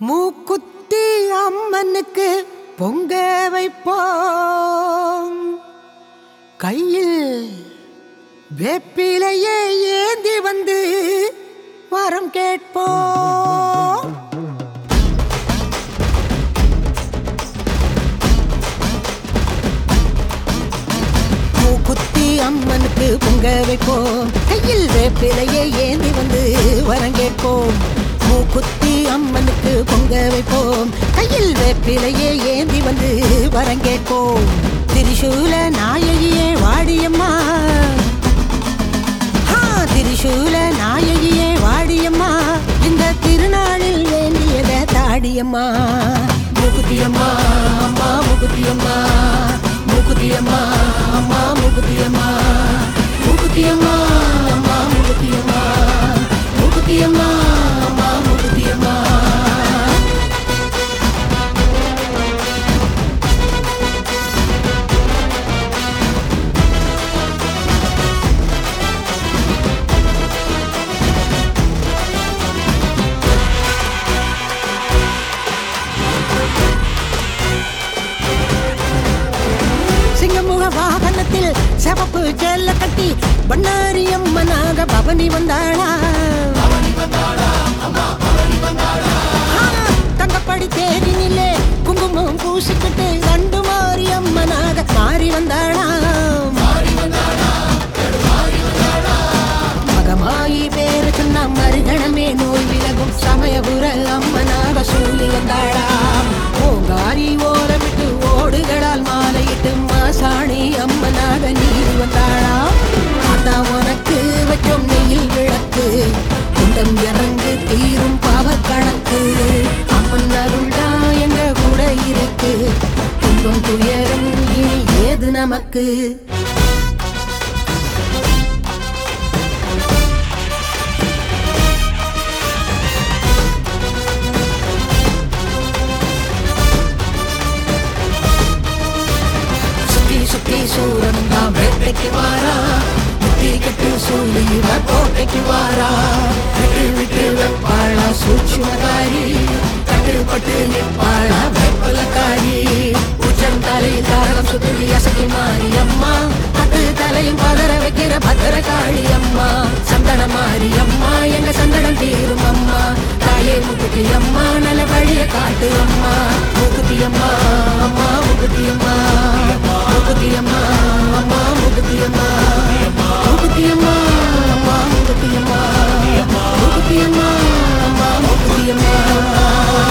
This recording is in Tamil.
மூக்குத்தி அம்மனுக்கு பொங்க வைப்போம். கையில் வேப்பிலையே ஏந்தி வந்து வரம் கேட்போம். மூக்குத்தி அம்மனுக்கு பொங்க வைப்போம். கையில் வேப்பிலையே ஏந்தி வந்து வரம் கேட்போம். மூக்குத்தி அம்மனுக்கு பொங்க வைப்போம். கையில் வேப்பிலையே ஏந்தி வந்து வரம் கேட்போம். திரிசூல நாயகியே வாடியம்மா, திரிசூல நாயகியே வாடியம்மா, இந்த திருநாளில் வேண்டியத தாடியம்மா. மூக்குத்தியம்மா அம்மா மூக்குத்தியம்மா, மூக்குத்தியம்மா அம்மா மூக்குத்தியம்மா, மூக்குத்தியம்மா அம்மா மூக்குத்தியம்மா, மூக்குத்தியம்மா அம்மா மூக்குத்தியம்மா. சிங்கமுக வாகனத்தில் சிவப்பு செல்ல கட்டி பண்ணாரி அம்மனாக பவனி வந்தாளா. தங்கப்படி தேரினிலே குங்குமம் பூசிக்கிட்டு தண்டு மாறி அம்மனாக மாறி வந்தாளா. மகமாயி பேரு சொன்ன மறுகணமே நோய் விலகும் சமயபுர அம்மனாக சூழி வந்தாளா. ஓங்காரி ஓரமிட்டு ஓடுகளால் மாலையிட்டு மாசாணி அம்மனாக நீர் வந்தாளா. ஆத்தா உனக்கு வச்சோம் நெயில் விளக்கு, குண்டம் இறங்கு தீரும் பாவ கணக்கு. அம்மன் அருள்டா எங்க கூட இருக்கு, துன்பம் துயரம் இனி ஏது நமக்கு. சுத்தி சூரன் தான் வேட்டைக்கு வாரா, முத்தி கட்டு சொல்லி கோட்டைக்கு வாரா. விட்டு விட்டு வெப்பாளா சூட்சுமகாரி, கட்டுப்பட்டு நிற்பாளா வெப்பலக்காரி. உச்சம் தலையில் தாரகம் சுத்தி அசக்கி மாறி அம்மா, பத்து தலையும் பதற வைக்கிற பத்திர காளி அம்மா. சந்தன மாறி அம்மா எங்க சந்தனம் தீரும் அம்மா. தாயே மூக்குத்தி அம்மா நல்ல வழிய காட்டு அம்மா. மூக்குத்தி அம்மா அம்மா மூக்குத்தி அம்மா, மூக்குத்தி அம்மா அம்மா மூக்குத்தி அம்மா, மூக்குத்தி அம்மா அம்மா மூக்குத்தி அம்மா, மூக்குத்தி அம்மா அம்மா மூக்குத்தி அம்மா.